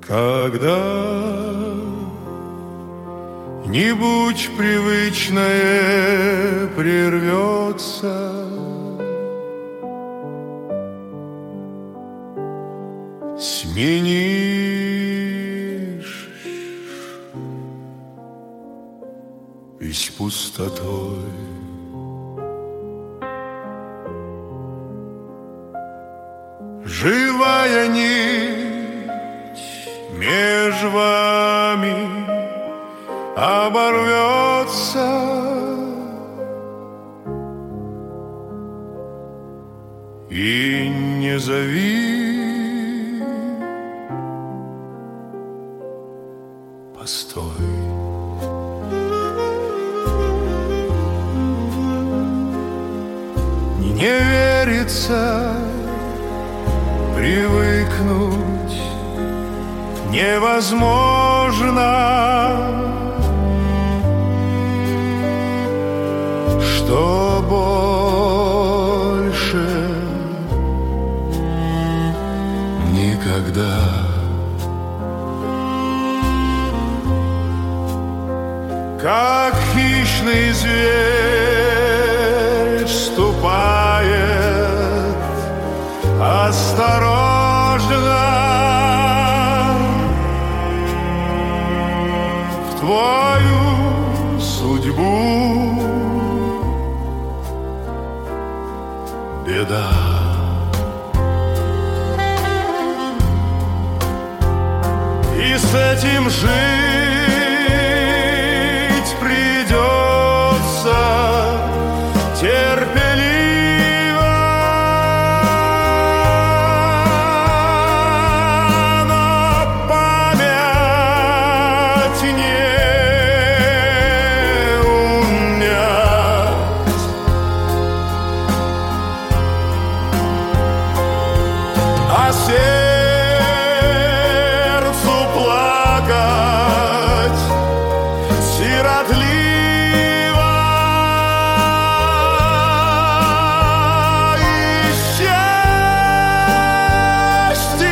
когда-нибудь привычное прервется, сменишь весь пустотой. Живая нить меж вами оборвется, и не зови, постой. Не верится, привыкнуть невозможно, что больше никогда. Как хищный зверь ступает осторожно в твою судьбу, беда. И с этим жить придется терпеливо, но память не унять. А сердцу плакать сиротливо, и счастье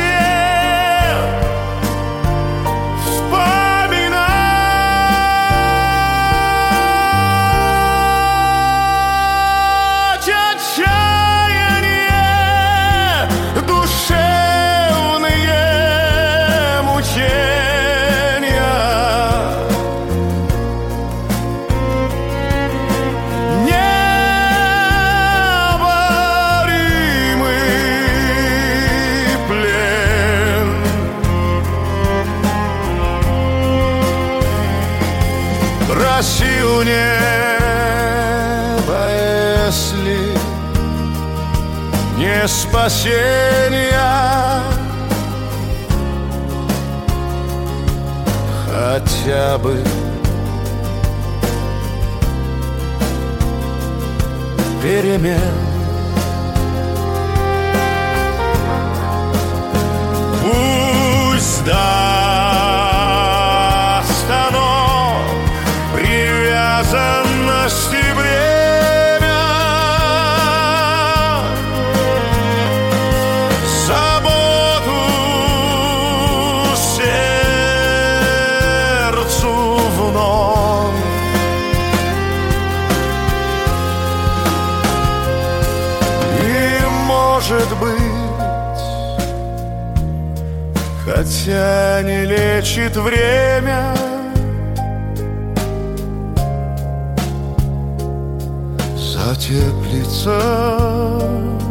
вспоминать, отчаяние, душевные мучения, необоримый плен. Проси у неба, если не спасения, хотя бы перемен. Пусть даст оно привязанности бремя, заботу сердцу вновь. И может быть, хотя не лечит время, затеплится